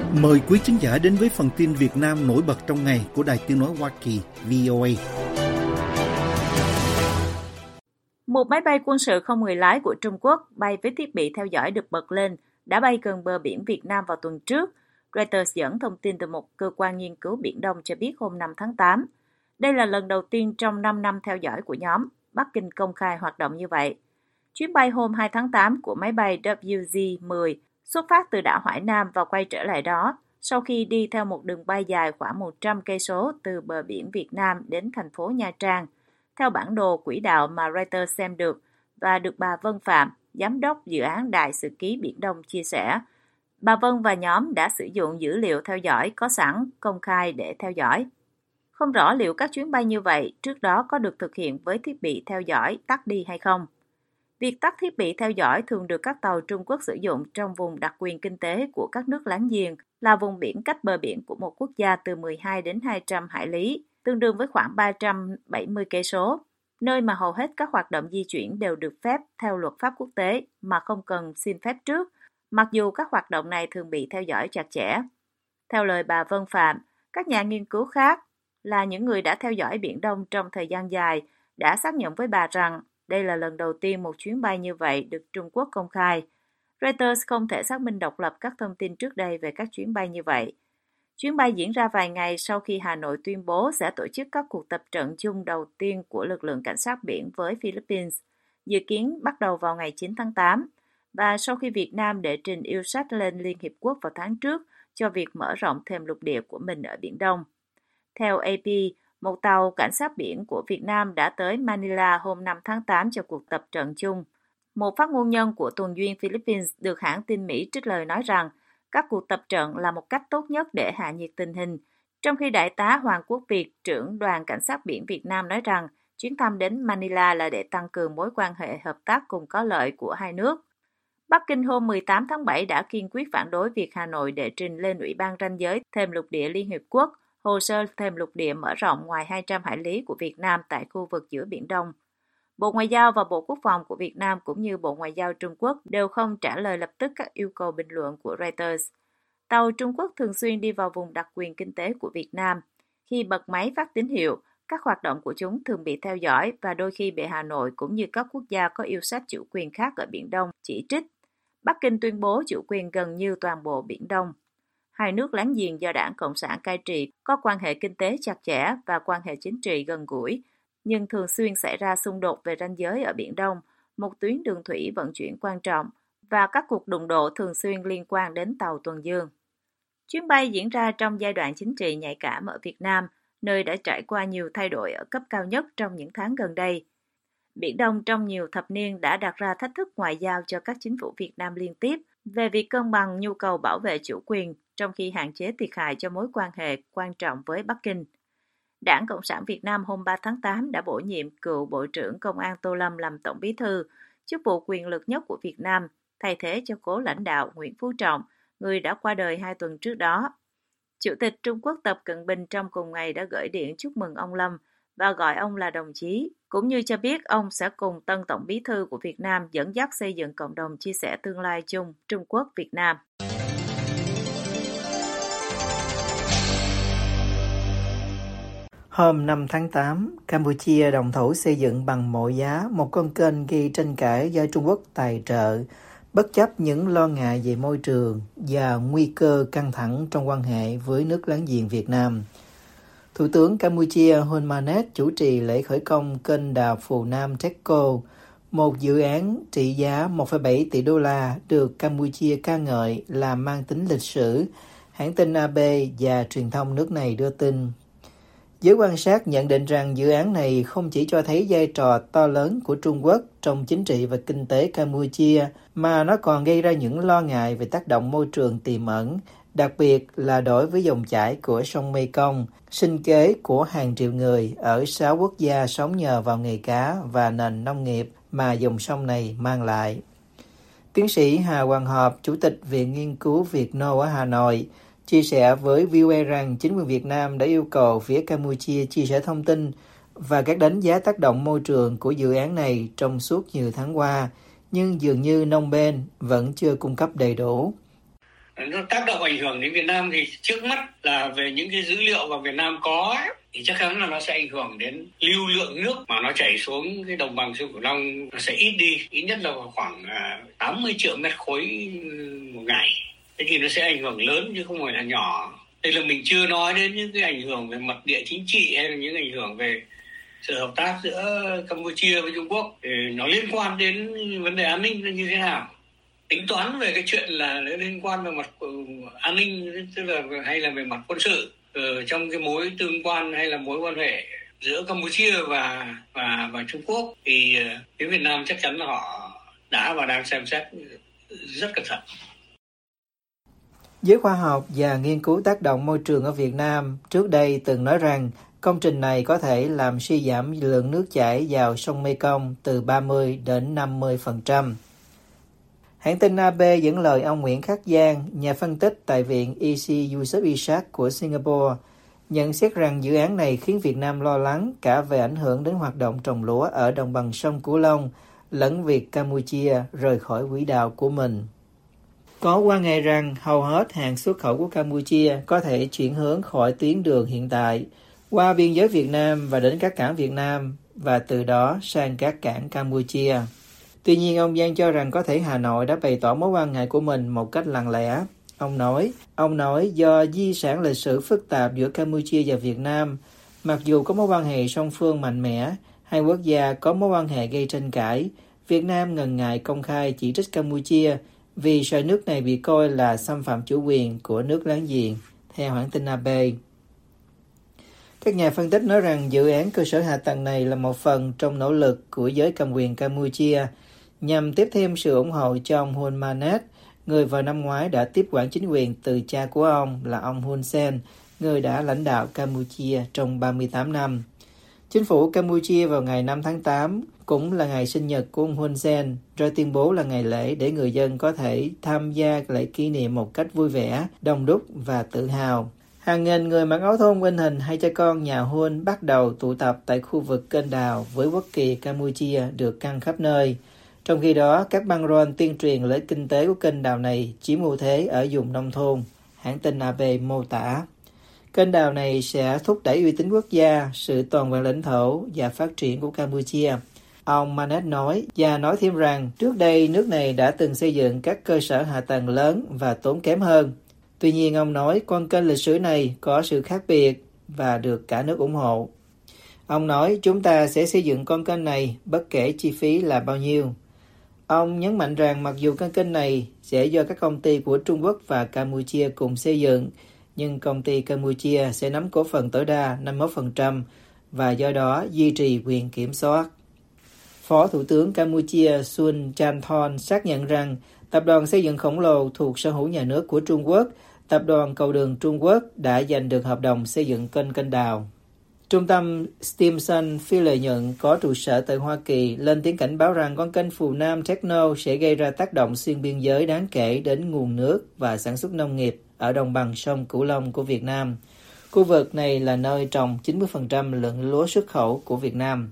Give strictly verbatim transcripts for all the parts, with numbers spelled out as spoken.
Mời quý khán giả đến với phần tin Việt Nam nổi bật trong ngày của Đài Tiếng nói Hoa Kỳ vê o a. Một máy bay quân sự không người lái của Trung Quốc bay với thiết bị theo dõi được bật lên đã bay gần bờ biển Việt Nam vào tuần trước. Reuters dẫn thông tin từ một cơ quan nghiên cứu Biển Đông cho biết hôm năm tháng tám. Đây là lần đầu tiên trong năm năm theo dõi của nhóm, Bắc Kinh công khai hoạt động như vậy. Chuyến bay hôm hai tháng tám của máy bay W Z mười xuất phát từ đảo Hải Nam và quay trở lại đó sau khi đi theo một đường bay dài khoảng một trăm cây số từ bờ biển Việt Nam đến thành phố Nha Trang, theo bản đồ quỹ đạo mà Reuters xem được và được bà Vân Phạm, giám đốc dự án Đại Sử ký Biển Đông chia sẻ. Bà Vân và nhóm đã sử dụng dữ liệu theo dõi có sẵn công khai để theo dõi. Không rõ liệu các chuyến bay như vậy trước đó có được thực hiện với thiết bị theo dõi tắt đi hay không. Việc tắt thiết bị theo dõi thường được các tàu Trung Quốc sử dụng trong vùng đặc quyền kinh tế của các nước láng giềng, là vùng biển cách bờ biển của một quốc gia từ mười hai đến hai trăm hải lý, tương đương với khoảng ba trăm bảy mươi cây số, nơi mà hầu hết các hoạt động di chuyển đều được phép theo luật pháp quốc tế mà không cần xin phép trước, mặc dù các hoạt động này thường bị theo dõi chặt chẽ. Theo lời bà Vân Phạm, các nhà nghiên cứu khác là những người đã theo dõi Biển Đông trong thời gian dài đã xác nhận với bà rằng đây là lần đầu tiên một chuyến bay như vậy được Trung Quốc công khai. Reuters không thể xác minh độc lập các thông tin trước đây về các chuyến bay như vậy. Chuyến bay diễn ra vài ngày sau khi Hà Nội tuyên bố sẽ tổ chức các cuộc tập trận chung đầu tiên của lực lượng cảnh sát biển với Philippines, dự kiến bắt đầu vào ngày chín tháng tám, và sau khi Việt Nam đệ trình yêu sách lên Liên Hiệp Quốc vào tháng trước cho việc mở rộng thêm lục địa của mình ở Biển Đông. Theo A P, một tàu cảnh sát biển của Việt Nam đã tới Manila hôm năm tháng tám cho cuộc tập trận chung. Một phát ngôn nhân của tuần duyên Philippines được hãng tin Mỹ trích lời nói rằng các cuộc tập trận là một cách tốt nhất để hạ nhiệt tình hình, trong khi Đại tá Hoàng Quốc Việt, trưởng đoàn cảnh sát biển Việt Nam nói rằng chuyến thăm đến Manila là để tăng cường mối quan hệ hợp tác cùng có lợi của hai nước. Bắc Kinh hôm mười tám tháng bảy đã kiên quyết phản đối việc Hà Nội đệ trình lên Ủy ban ranh giới thềm lục địa Liên Hiệp Quốc hồ sơ thềm lục địa mở rộng ngoài hai trăm hải lý của Việt Nam tại khu vực giữa Biển Đông. Bộ Ngoại giao và Bộ Quốc phòng của Việt Nam cũng như Bộ Ngoại giao Trung Quốc đều không trả lời lập tức các yêu cầu bình luận của Reuters. Tàu Trung Quốc thường xuyên đi vào vùng đặc quyền kinh tế của Việt Nam. Khi bật máy phát tín hiệu, các hoạt động của chúng thường bị theo dõi và đôi khi bị Hà Nội cũng như các quốc gia có yêu sách chủ quyền khác ở Biển Đông chỉ trích. Bắc Kinh tuyên bố chủ quyền gần như toàn bộ Biển Đông. Hai nước láng giềng do Đảng Cộng sản cai trị có quan hệ kinh tế chặt chẽ và quan hệ chính trị gần gũi, nhưng thường xuyên xảy ra xung đột về ranh giới ở Biển Đông, một tuyến đường thủy vận chuyển quan trọng, và các cuộc đụng độ thường xuyên liên quan đến tàu tuần dương. Chuyến bay diễn ra trong giai đoạn chính trị nhạy cảm ở Việt Nam, nơi đã trải qua nhiều thay đổi ở cấp cao nhất trong những tháng gần đây. Biển Đông trong nhiều thập niên đã đặt ra thách thức ngoại giao cho các chính phủ Việt Nam liên tiếp về việc cân bằng nhu cầu bảo vệ chủ quyền trong khi hạn chế thiệt hại cho mối quan hệ quan trọng với Bắc Kinh. Đảng Cộng sản Việt Nam hôm ba tháng tám đã bổ nhiệm cựu Bộ trưởng Công an Tô Lâm làm Tổng Bí thư, chức vụ quyền lực nhất của Việt Nam, thay thế cho cố lãnh đạo Nguyễn Phú Trọng, người đã qua đời hai tuần trước đó. Chủ tịch Trung Quốc Tập Cận Bình trong cùng ngày đã gửi điện chúc mừng ông Lâm và gọi ông là đồng chí, cũng như cho biết ông sẽ cùng tân Tổng Bí thư của Việt Nam dẫn dắt xây dựng cộng đồng chia sẻ tương lai chung Trung Quốc-Việt Nam. Hôm năm tháng tám, Campuchia động thổ xây dựng bằng mọi giá một con kênh gây tranh cãi do Trung Quốc tài trợ, bất chấp những lo ngại về môi trường và nguy cơ căng thẳng trong quan hệ với nước láng giềng Việt Nam. Thủ tướng Campuchia Hun Manet chủ trì lễ khởi công kênh đào Phù Nam Techco, một dự án trị giá một phẩy bảy tỷ đô la được Campuchia ca ngợi là mang tính lịch sử, hãng tin A B và truyền thông nước này đưa tin. Giới quan sát nhận định rằng dự án này không chỉ cho thấy vai trò to lớn của Trung Quốc trong chính trị và kinh tế Campuchia, mà nó còn gây ra những lo ngại về tác động môi trường tiềm ẩn, đặc biệt là đối với dòng chảy của sông Mekong, sinh kế của hàng triệu người ở sáu quốc gia sống nhờ vào nghề cá và nền nông nghiệp mà dòng sông này mang lại. Tiến sĩ Hà Hoàng Hợp, Chủ tịch Viện Nghiên cứu Việt Nô ở Hà Nội, chia sẻ với vê o a rằng chính quyền Việt Nam đã yêu cầu phía Campuchia chia sẻ thông tin và các đánh giá tác động môi trường của dự án này trong suốt nhiều tháng qua, nhưng dường như Phnom Penh vẫn chưa cung cấp đầy đủ. nó tác động ảnh hưởng đến Việt Nam thì trước mắt là về những cái dữ liệu mà Việt Nam có ấy, thì chắc chắn là nó sẽ ảnh hưởng đến lưu lượng nước mà nó chảy xuống cái đồng bằng sông Cửu Long, nó sẽ ít đi, ít nhất là khoảng tám mươi triệu mét khối một ngày. Thế thì nó sẽ ảnh hưởng lớn chứ không phải là nhỏ. Đây là mình chưa nói đến những cái ảnh hưởng về mặt địa chính trị hay là những ảnh hưởng về sự hợp tác giữa Campuchia với Trung Quốc. Thì nó liên quan đến vấn đề an ninh như thế nào. Tính toán về cái chuyện là liên quan về mặt an ninh, tức là hay là về mặt quân sự, ở trong cái mối tương quan hay là mối quan hệ giữa Campuchia và và và Trung Quốc, thì phía Việt Nam chắc chắn là họ đã và đang xem xét rất cẩn thận. Giới khoa học và nghiên cứu tác động môi trường ở Việt Nam trước đây từng nói rằng công trình này có thể làm suy giảm lượng nước chảy vào sông Mekong từ ba mươi đến năm mươi phần trăm. Hãng tin a pê dẫn lời ông Nguyễn Khắc Giang, nhà phân tích tại Viện e xê Yusof Ishak của Singapore, nhận xét rằng dự án này khiến Việt Nam lo lắng cả về ảnh hưởng đến hoạt động trồng lúa ở đồng bằng sông Cửu Long lẫn việc Campuchia rời khỏi quỹ đạo của mình. Có quan ngại rằng hầu hết hàng xuất khẩu của Campuchia có thể chuyển hướng khỏi tuyến đường hiện tại, qua biên giới Việt Nam và đến các cảng Việt Nam, và từ đó sang các cảng Campuchia. Tuy nhiên, ông Giang cho rằng có thể Hà Nội đã bày tỏ mối quan ngại của mình một cách lặng lẽ. Ông nói, ông nói do di sản lịch sử phức tạp giữa Campuchia và Việt Nam, mặc dù có mối quan hệ song phương mạnh mẽ, hai quốc gia có mối quan hệ gây tranh cãi, Việt Nam ngần ngại công khai chỉ trích Campuchia vì sợ nước này bị coi là xâm phạm chủ quyền của nước láng giềng, theo hãng tin a pê. Các nhà phân tích nói rằng dự án cơ sở hạ tầng này là một phần trong nỗ lực của giới cầm quyền Campuchia nhằm tiếp thêm sự ủng hộ cho ông Hun Manet, người vào năm ngoái đã tiếp quản chính quyền từ cha của ông là ông Hun Sen, người đã lãnh đạo Campuchia trong ba mươi tám năm. Chính phủ Campuchia vào ngày năm tháng tám, cũng là ngày sinh nhật của ông Hun Sen, rồi tuyên bố là ngày lễ để người dân có thể tham gia lễ kỷ niệm một cách vui vẻ, đông đúc và tự hào. Hàng nghìn người mặc áo thun in hình hai cha con nhà Hun bắt đầu tụ tập tại khu vực kênh đào với quốc kỳ Campuchia được căng khắp nơi. Trong khi đó, các băng rôn tuyên truyền lợi ích kinh tế của kênh đào này chiếm ưu thế ở vùng nông thôn, hãng tin a pê mô tả. Kênh đào này sẽ thúc đẩy uy tín quốc gia, sự toàn vẹn lãnh thổ và phát triển của Campuchia. Ông Manet nói, và nói thêm rằng trước đây nước này đã từng xây dựng các cơ sở hạ tầng lớn và tốn kém hơn. Tuy nhiên, ông nói con kênh lịch sử này có sự khác biệt và được cả nước ủng hộ. Ông nói chúng ta sẽ xây dựng con kênh này bất kể chi phí là bao nhiêu. Ông nhấn mạnh rằng mặc dù con kênh này sẽ do các công ty của Trung Quốc và Campuchia cùng xây dựng, nhưng công ty Campuchia sẽ nắm cổ phần tối đa năm mươi mốt phần trăm và do đó duy trì quyền kiểm soát. Phó Thủ tướng Campuchia Sun Chanthon xác nhận rằng tập đoàn xây dựng khổng lồ thuộc sở hữu nhà nước của Trung Quốc, Tập đoàn Cầu đường Trung Quốc đã giành được hợp đồng xây dựng kênh kênh đào. Trung tâm Stimson phi lợi nhuận có trụ sở tại Hoa Kỳ lên tiếng cảnh báo rằng con kênh Phù Nam Techno sẽ gây ra tác động xuyên biên giới đáng kể đến nguồn nước và sản xuất nông nghiệp ở đồng bằng sông Cửu Long của Việt Nam. Khu vực này là nơi trồng chín mươi phần trăm lượng lúa xuất khẩu của Việt Nam.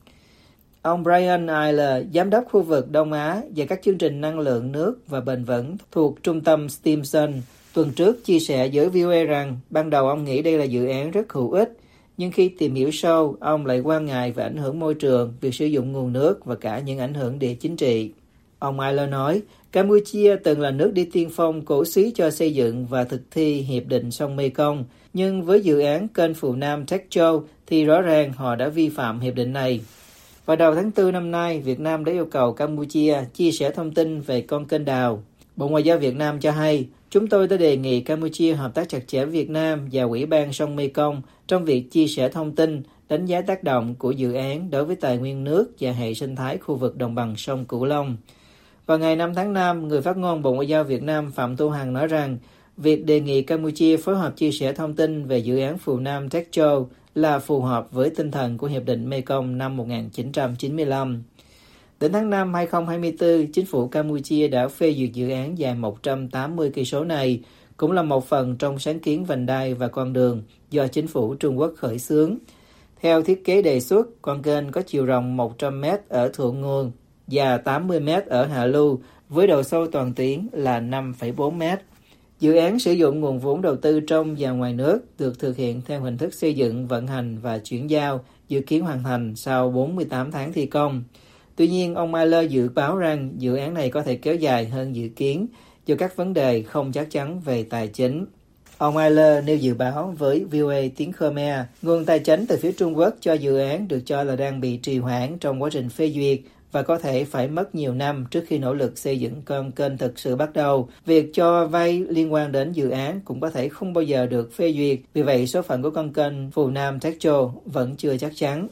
Ông Brian Eyler, giám đốc khu vực Đông Á và các chương trình năng lượng nước và bền vững thuộc Trung tâm Stimson, tuần trước chia sẻ với vê o a rằng ban đầu ông nghĩ đây là dự án rất hữu ích, nhưng khi tìm hiểu sâu, ông lại quan ngại về ảnh hưởng môi trường, việc sử dụng nguồn nước và cả những ảnh hưởng địa chính trị. Ông Eyler nói, Campuchia từng là nước đi tiên phong cổ xí cho xây dựng và thực thi Hiệp định sông Mekong, nhưng với dự án kênh Phù Nam Techno thì rõ ràng họ đã vi phạm hiệp định này. Vào đầu tháng tư năm nay, Việt Nam đã yêu cầu Campuchia chia sẻ thông tin về con kênh đào. Bộ Ngoại giao Việt Nam cho hay, chúng tôi đã đề nghị Campuchia hợp tác chặt chẽ với Việt Nam và Ủy ban sông Mekong trong việc chia sẻ thông tin, đánh giá tác động của dự án đối với tài nguyên nước và hệ sinh thái khu vực đồng bằng sông Cửu Long. Vào ngày năm tháng năm, người phát ngôn Bộ Ngoại giao Việt Nam Phạm Thu Hằng nói rằng việc đề nghị Campuchia phối hợp chia sẻ thông tin về dự án Phù Nam Techno là phù hợp với tinh thần của Hiệp định Mekong năm một nghìn chín trăm chín mươi lăm. Đến tháng năm hai nghìn không trăm hai mươi tư, chính phủ Campuchia đã phê duyệt dự án dài một trăm tám mươi cây số này, cũng là một phần trong sáng kiến vành đai và con đường do chính phủ Trung Quốc khởi xướng. Theo thiết kế đề xuất, con kênh có chiều rộng một trăm mét ở thượng nguồn và tám mươi mét ở hạ lưu, với độ sâu toàn tuyến là năm phẩy bốn mét. Dự án sử dụng nguồn vốn đầu tư trong và ngoài nước được thực hiện theo hình thức xây dựng, vận hành và chuyển giao, dự kiến hoàn thành sau bốn mươi tám tháng thi công. Tuy nhiên, ông Miller dự báo rằng dự án này có thể kéo dài hơn dự kiến do các vấn đề không chắc chắn về tài chính. Ông Miller nêu dự báo với vê o a tiếng Khmer, nguồn tài chính từ phía Trung Quốc cho dự án được cho là đang bị trì hoãn trong quá trình phê duyệt và có thể phải mất nhiều năm trước khi nỗ lực xây dựng con kênh thực sự bắt đầu. Việc cho vay liên quan đến dự án cũng có thể không bao giờ được phê duyệt, vì vậy số phận của con kênh Phù Nam Techo vẫn chưa chắc chắn.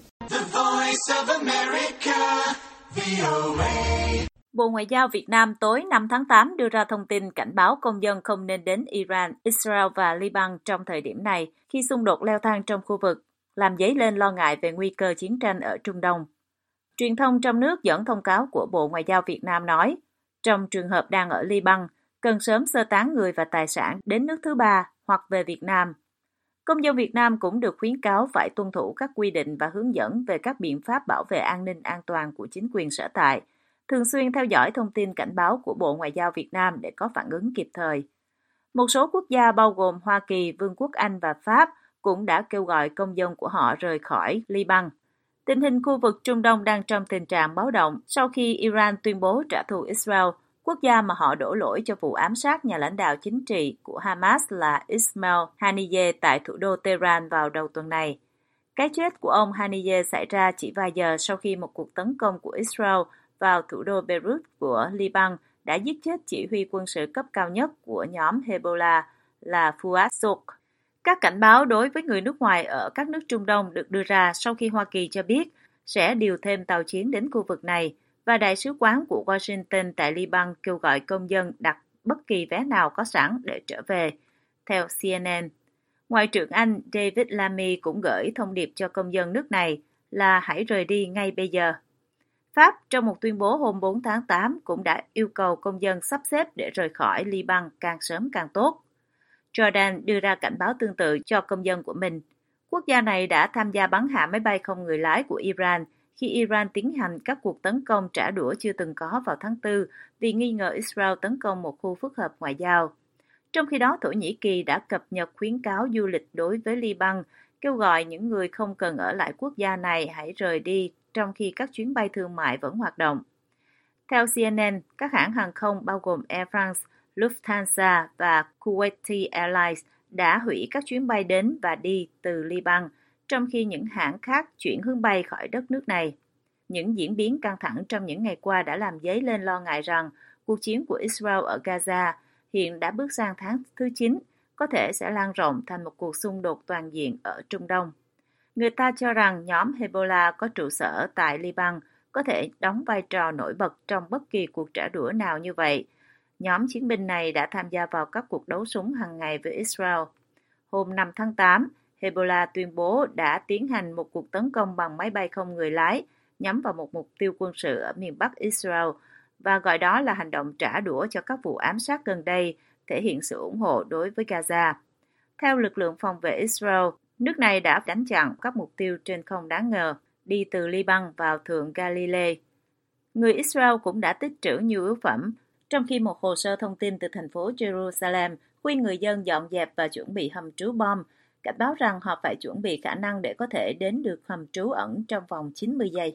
Bộ Ngoại giao Việt Nam tối năm tháng tám đưa ra thông tin cảnh báo công dân không nên đến Iran, Israel và Liban trong thời điểm này khi xung đột leo thang trong khu vực, làm dấy lên lo ngại về nguy cơ chiến tranh ở Trung Đông. Truyền thông trong nước dẫn thông cáo của Bộ Ngoại giao Việt Nam nói, trong trường hợp đang ở Liban, cần sớm sơ tán người và tài sản đến nước thứ ba hoặc về Việt Nam. Công dân Việt Nam cũng được khuyến cáo phải tuân thủ các quy định và hướng dẫn về các biện pháp bảo vệ an ninh an toàn của chính quyền sở tại, thường xuyên theo dõi thông tin cảnh báo của Bộ Ngoại giao Việt Nam để có phản ứng kịp thời. Một số quốc gia bao gồm Hoa Kỳ, Vương quốc Anh và Pháp cũng đã kêu gọi công dân của họ rời khỏi Liban. Tình hình khu vực Trung Đông đang trong tình trạng báo động sau khi Iran tuyên bố trả thù Israel, quốc gia mà họ đổ lỗi cho vụ ám sát nhà lãnh đạo chính trị của Hamas là Ismail Haniyeh tại thủ đô Tehran vào đầu tuần này. Cái chết của ông Haniyeh xảy ra chỉ vài giờ sau khi một cuộc tấn công của Israel vào thủ đô Beirut của Liban đã giết chết chỉ huy quân sự cấp cao nhất của nhóm Hezbollah là Fuad Shoukh. Các cảnh báo đối với người nước ngoài ở các nước Trung Đông được đưa ra sau khi Hoa Kỳ cho biết sẽ điều thêm tàu chiến đến khu vực này và Đại sứ quán của Washington tại Liban kêu gọi công dân đặt bất kỳ vé nào có sẵn để trở về. Theo C N N, Ngoại trưởng Anh David Lammy cũng gửi thông điệp cho công dân nước này là hãy rời đi ngay bây giờ. Pháp trong một tuyên bố hôm bốn tháng tám cũng đã yêu cầu công dân sắp xếp để rời khỏi Liban càng sớm càng tốt. Jordan đưa ra cảnh báo tương tự cho công dân của mình. Quốc gia này đã tham gia bắn hạ máy bay không người lái của Iran khi Iran tiến hành các cuộc tấn công trả đũa chưa từng có vào tháng tư vì nghi ngờ Israel tấn công một khu phức hợp ngoại giao. Trong khi đó, Thổ Nhĩ Kỳ đã cập nhật khuyến cáo du lịch đối với Liban, kêu gọi những người không cần ở lại quốc gia này hãy rời đi trong khi các chuyến bay thương mại vẫn hoạt động. Theo C N N, các hãng hàng không bao gồm Air France, Lufthansa và Kuwaiti Airlines đã hủy các chuyến bay đến và đi từ Liban, trong khi những hãng khác chuyển hướng bay khỏi đất nước này. Những diễn biến căng thẳng trong những ngày qua đã làm dấy lên lo ngại rằng cuộc chiến của Israel ở Gaza hiện đã bước sang tháng thứ chín, có thể sẽ lan rộng thành một cuộc xung đột toàn diện ở Trung Đông. Người ta cho rằng nhóm Hezbollah có trụ sở tại Liban có thể đóng vai trò nổi bật trong bất kỳ cuộc trả đũa nào như vậy. Nhóm chiến binh này đã tham gia vào các cuộc đấu súng hàng ngày với Israel. Hôm năm tháng tám, Hezbollah tuyên bố đã tiến hành một cuộc tấn công bằng máy bay không người lái nhắm vào một mục tiêu quân sự ở miền Bắc Israel và gọi đó là hành động trả đũa cho các vụ ám sát gần đây, thể hiện sự ủng hộ đối với Gaza. Theo lực lượng phòng vệ Israel, nước này đã đánh chặn các mục tiêu trên không đáng ngờ đi từ Liban vào thượng Galilee. Người Israel cũng đã tích trữ nhiều yếu phẩm, trong khi một hồ sơ thông tin từ thành phố Jerusalem khuyên người dân dọn dẹp và chuẩn bị hầm trú bom, cảnh báo rằng họ phải chuẩn bị khả năng để có thể đến được hầm trú ẩn trong vòng chín mươi giây.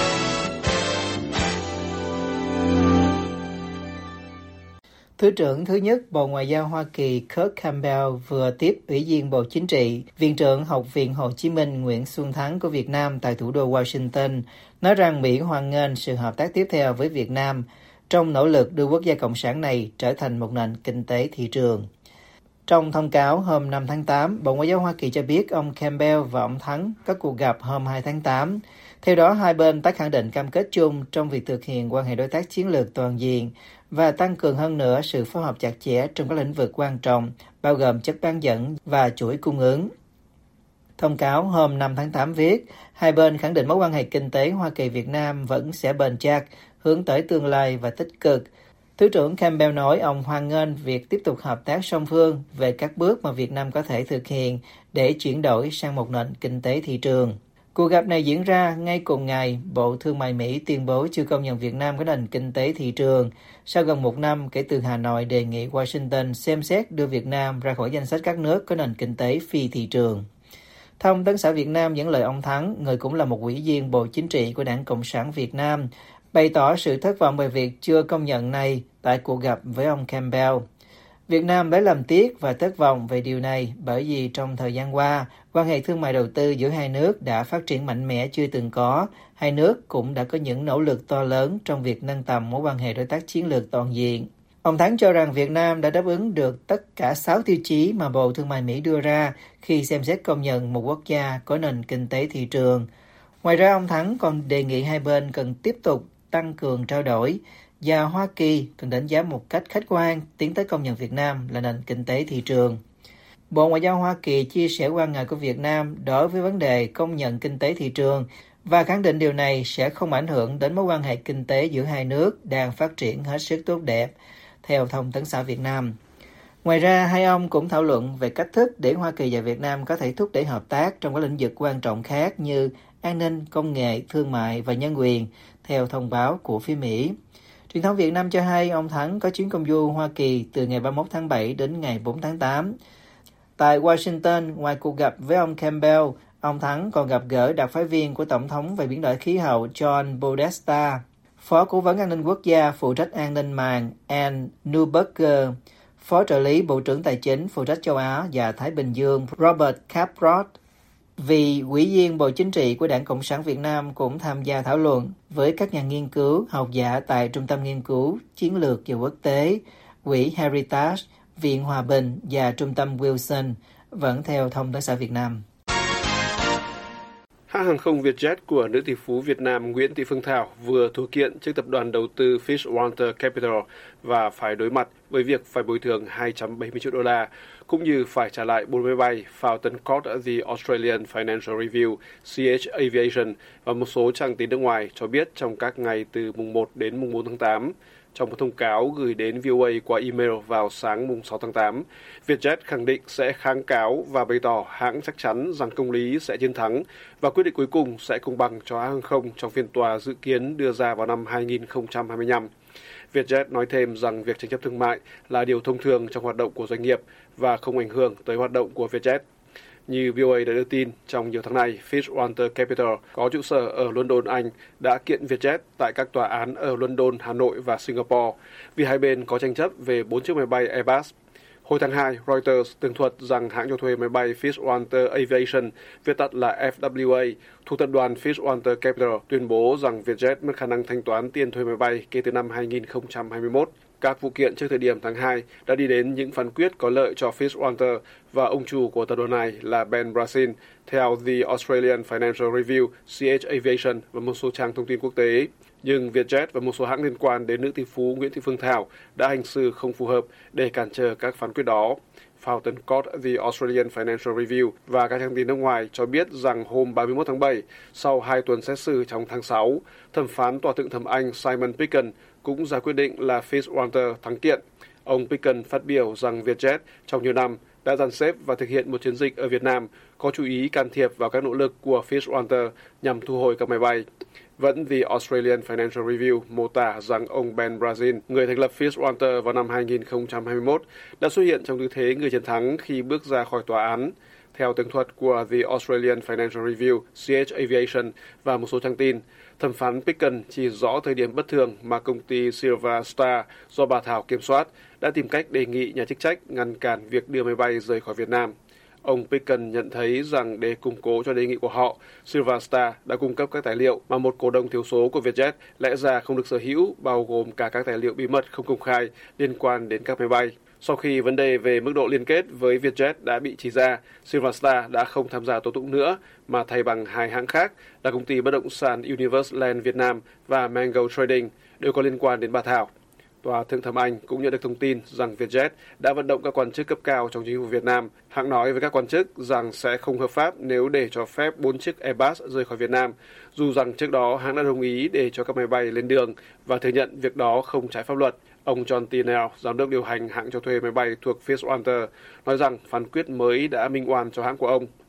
Thứ trưởng thứ nhất Bộ Ngoại giao Hoa Kỳ Kurt Campbell vừa tiếp Ủy viên Bộ Chính trị, Viện trưởng Học viện Hồ Chí Minh Nguyễn Xuân Thắng của Việt Nam tại thủ đô Washington, nói rằng Mỹ hoan nghênh sự hợp tác tiếp theo với Việt Nam trong nỗ lực đưa quốc gia Cộng sản này trở thành một nền kinh tế thị trường. Trong thông cáo hôm năm tháng tám, Bộ Ngoại giao Hoa Kỳ cho biết ông Campbell và ông Thắng có cuộc gặp hôm hai tháng tám. Theo đó, hai bên tái khẳng định cam kết chung trong việc thực hiện quan hệ đối tác chiến lược toàn diện và tăng cường hơn nữa sự phối hợp chặt chẽ trong các lĩnh vực quan trọng, bao gồm chất bán dẫn và chuỗi cung ứng. Thông cáo hôm năm tháng tám viết, hai bên khẳng định mối quan hệ kinh tế Hoa Kỳ-Việt Nam vẫn sẽ bền chặt, hướng tới tương lai và tích cực. Thứ trưởng Campbell nói ông hoan nghênh việc tiếp tục hợp tác song phương về các bước mà Việt Nam có thể thực hiện để chuyển đổi sang một nền kinh tế thị trường. Cuộc gặp này diễn ra ngay cùng ngày Bộ Thương mại Mỹ tuyên bố chưa công nhận Việt Nam có nền kinh tế thị trường sau gần một năm kể từ Hà Nội đề nghị Washington xem xét đưa Việt Nam ra khỏi danh sách các nước có nền kinh tế phi thị trường. Thông tấn xã Việt Nam dẫn lời ông Thắng, người cũng là một ủy viên Bộ Chính trị của Đảng Cộng sản Việt Nam, bày tỏ sự thất vọng về việc chưa công nhận này tại cuộc gặp với ông Campbell. Việt Nam đã làm tiếc và thất vọng về điều này bởi vì trong thời gian qua, quan hệ thương mại đầu tư giữa hai nước đã phát triển mạnh mẽ chưa từng có. Hai nước cũng đã có những nỗ lực to lớn trong việc nâng tầm mối quan hệ đối tác chiến lược toàn diện. Ông Thắng cho rằng Việt Nam đã đáp ứng được tất cả sáu tiêu chí mà Bộ Thương mại Mỹ đưa ra khi xem xét công nhận một quốc gia có nền kinh tế thị trường. Ngoài ra, ông Thắng còn đề nghị hai bên cần tiếp tục tăng cường trao đổi và Hoa Kỳ cần đánh giá một cách khách quan tiến tới công nhận Việt Nam là nền kinh tế thị trường. Bộ Ngoại giao Hoa Kỳ chia sẻ quan ngại của Việt Nam đối với vấn đề công nhận kinh tế thị trường và khẳng định điều này sẽ không ảnh hưởng đến mối quan hệ kinh tế giữa hai nước đang phát triển hết sức tốt đẹp, theo Thông tấn xã Việt Nam. Ngoài ra, hai ông cũng thảo luận về cách thức để Hoa Kỳ và Việt Nam có thể thúc đẩy hợp tác trong các lĩnh vực quan trọng khác như an ninh, công nghệ, thương mại và nhân quyền, theo thông báo của phía Mỹ. Truyền thông Việt Nam cho hay ông Thắng có chuyến công du Hoa Kỳ từ ngày ba mươi mốt tháng bảy đến ngày bốn tháng tám. Tại Washington, ngoài cuộc gặp với ông Campbell, ông Thắng còn gặp gỡ đặc phái viên của Tổng thống về biến đổi khí hậu John Podesta, Phó Cố vấn An ninh Quốc gia phụ trách an ninh mạng Ann Neuberger, Phó trợ lý Bộ trưởng Tài chính phụ trách châu Á và Thái Bình Dương Robert Caprot. Vì ủy viên Bộ Chính trị của Đảng Cộng sản Việt Nam cũng tham gia thảo luận với các nhà nghiên cứu, học giả tại Trung tâm Nghiên cứu Chiến lược và Quốc tế, Quỹ Heritage, Viện Hòa bình và Trung tâm Wilson, vẫn theo Thông tấn xã Việt Nam. Hãng hàng không Vietjet của nữ tỷ phú Việt Nam Nguyễn Thị Phương Thảo vừa thua kiện trước tập đoàn đầu tư Fitzwater Capital và phải đối mặt với việc phải bồi thường hai trăm bảy mươi triệu đô la, cũng như phải trả lại bốn máy bay Falcon Court The Australian Financial Review, xê hát Aviation và một số trang tin nước ngoài cho biết trong các ngày từ mùng một đến mùng bốn tháng tám. Trong một thông cáo gửi đến vê o a qua email vào sáng mùng sáu tháng tám, Vietjet khẳng định sẽ kháng cáo và bày tỏ hãng chắc chắn rằng công lý sẽ chiến thắng và quyết định cuối cùng sẽ công bằng cho hãng hàng không trong phiên tòa dự kiến đưa ra vào năm hai nghìn không trăm hai mươi lăm. Vietjet nói thêm rằng việc tranh chấp thương mại là điều thông thường trong hoạt động của doanh nghiệp và không ảnh hưởng tới hoạt động của Vietjet. Như vê o a đã đưa tin, trong nhiều tháng này, Fitzwater Capital có trụ sở ở London, Anh, đã kiện Vietjet tại các tòa án ở London, Hà Nội và Singapore vì hai bên có tranh chấp về bốn chiếc máy bay Airbus. Hồi tháng hai, Reuters tường thuật rằng hãng cho thuê máy bay Fitzwater Aviation, viết tắt là ép vê a, thuộc tập đoàn Fitzwater Capital, tuyên bố rằng Vietjet mất khả năng thanh toán tiền thuê máy bay kể từ năm hai nghìn không trăm hai mươi mốt. Các vụ kiện trước thời điểm tháng hai đã đi đến những phán quyết có lợi cho Fitzwater và ông chủ của tập đoàn này là Ben Brazil, theo The Australian Financial Review, xê hát Aviation và một số trang thông tin quốc tế. Nhưng Vietjet và một số hãng liên quan đến nữ tỷ phú Nguyễn Thị Phương Thảo đã hành xử không phù hợp để cản trở các phán quyết đó. Falcon Court The Australian Financial Review và các trang tin nước ngoài cho biết rằng hôm ba mươi mốt tháng bảy, sau hai tuần xét xử trong tháng sáu, thẩm phán tòa thượng thẩm Anh Simon Picken cũng ra quyết định là Fitzwater thắng kiện. Ông Picken phát biểu rằng Vietjet trong nhiều năm đã dàn xếp và thực hiện một chiến dịch ở Việt Nam có chú ý can thiệp vào các nỗ lực của Fitzwater nhằm thu hồi các máy bay. Vẫn The Australian Financial Review mô tả rằng ông Ben Brazil, người thành lập Fitzwater vào năm hai nghìn không trăm hai mươi mốt, đã xuất hiện trong tư thế người chiến thắng khi bước ra khỏi tòa án. Theo tường thuật của The Australian Financial Review, xê hát Aviation và một số trang tin, thẩm phán Picken chỉ rõ thời điểm bất thường mà công ty Silver Star do bà Thảo kiểm soát đã tìm cách đề nghị nhà chức trách ngăn cản việc đưa máy bay rời khỏi Việt Nam. Ông Picken nhận thấy rằng để củng cố cho đề nghị của họ, Silver Star đã cung cấp các tài liệu mà một cổ đông thiểu số của Vietjet lẽ ra không được sở hữu, bao gồm cả các tài liệu bí mật không công khai liên quan đến các máy bay. Sau khi vấn đề về mức độ liên kết với Vietjet đã bị chỉ ra, Silver Star đã không tham gia tố tụng nữa, mà thay bằng hai hãng khác là công ty bất động sản Universe Land Việt Nam và Mango Trading, đều có liên quan đến bà Thảo. Tòa Thượng thẩm Anh cũng nhận được thông tin rằng Vietjet đã vận động các quan chức cấp cao trong chính phủ Việt Nam. Hãng nói với các quan chức rằng sẽ không hợp pháp nếu để cho phép bốn chiếc Airbus rời khỏi Việt Nam, dù rằng trước đó hãng đã đồng ý để cho các máy bay lên đường và thừa nhận việc đó không trái pháp luật. Ông John Tinell, giám đốc điều hành hãng cho thuê máy bay thuộc Fitzwater, nói rằng phán quyết mới đã minh oan cho hãng của ông.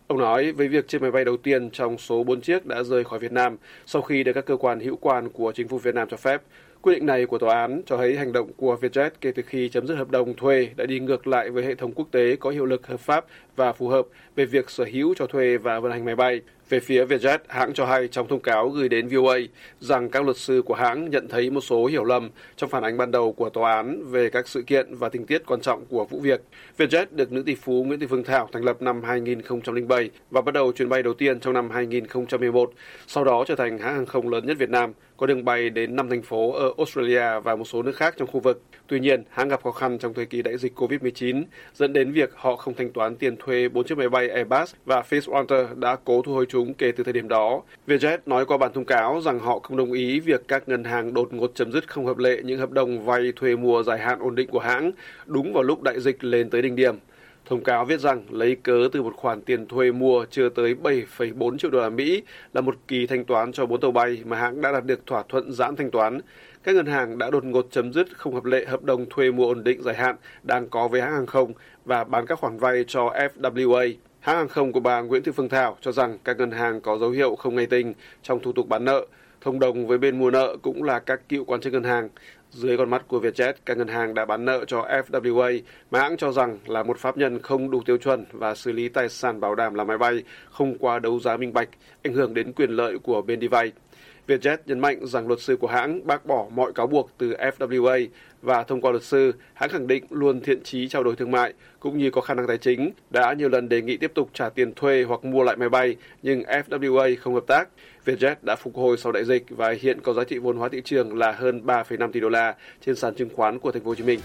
Ông nói với việc chiếc máy bay đầu tiên trong số bốn chiếc đã rời khỏi Việt Nam sau khi được các cơ quan hữu quan của chính phủ Việt Nam cho phép. Quyết định này của tòa án cho thấy hành động của Vietjet kể từ khi chấm dứt hợp đồng thuê đã đi ngược lại với hệ thống quốc tế có hiệu lực hợp pháp và phù hợp về việc sở hữu, cho thuê và vận hành máy bay. Về phía Vietjet, hãng cho hay trong thông cáo gửi đến vê o a rằng các luật sư của hãng nhận thấy một số hiểu lầm trong phản ánh ban đầu của tòa án về các sự kiện và tình tiết quan trọng của vụ việc. Vietjet được nữ tỷ phú Nguyễn Thị Phương Thảo thành lập năm hai nghìn không trăm lẻ bảy và bắt đầu chuyến bay đầu tiên trong năm hai nghìn không trăm mười một, sau đó trở thành hãng hàng không lớn nhất Việt Nam, có đường bay đến năm thành phố ở Australia và một số nước khác trong khu vực. Tuy nhiên, hãng gặp khó khăn trong thời kỳ đại dịch covid mười chín, dẫn đến việc họ không thanh toán tiền thuê bốn chiếc máy bay Airbus và Fitzwater đã cố thu hồi chúng kể từ thời điểm đó. Vietjet nói qua bản thông cáo rằng họ không đồng ý việc các ngân hàng đột ngột chấm dứt không hợp lệ những hợp đồng vay thuê mua dài hạn ổn định của hãng, đúng vào lúc đại dịch lên tới đỉnh điểm. Thông cáo viết rằng lấy cớ từ một khoản tiền thuê mua chưa tới bảy phẩy bốn triệu đô la Mỹ là một kỳ thanh toán cho bốn tàu bay mà hãng đã đạt được thỏa thuận giãn thanh toán. Các ngân hàng đã đột ngột chấm dứt không hợp lệ hợp đồng thuê mua ổn định dài hạn đang có với hãng hàng không và bán các khoản vay cho ép vê kép a. Hãng hàng không của bà Nguyễn Thị Phương Thảo cho rằng các ngân hàng có dấu hiệu không ngày tình trong thủ tục bán nợ. Thông đồng với bên mua nợ cũng là các cựu quan chức ngân hàng. Dưới con mắt của Vietjet, các ngân hàng đã bán nợ cho ép vê kép a mà hãng cho rằng là một pháp nhân không đủ tiêu chuẩn và xử lý tài sản bảo đảm là máy bay không qua đấu giá minh bạch, ảnh hưởng đến quyền lợi của bên đi vay. Vietjet nhấn mạnh rằng luật sư của hãng bác bỏ mọi cáo buộc từ ép vê kép a và thông qua luật sư, hãng khẳng định luôn thiện chí trao đổi thương mại cũng như có khả năng tài chính, đã nhiều lần đề nghị tiếp tục trả tiền thuê hoặc mua lại máy bay nhưng ép vê kép a không hợp tác. Vietjet đã phục hồi sau đại dịch và hiện có giá trị vốn hóa thị trường là hơn ba phẩy năm tỷ đô la trên sàn chứng khoán của thành phố Hồ Chí Minh.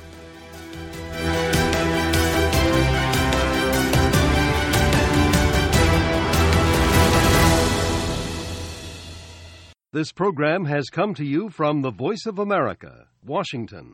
This program has come to you from the Voice of America, Washington.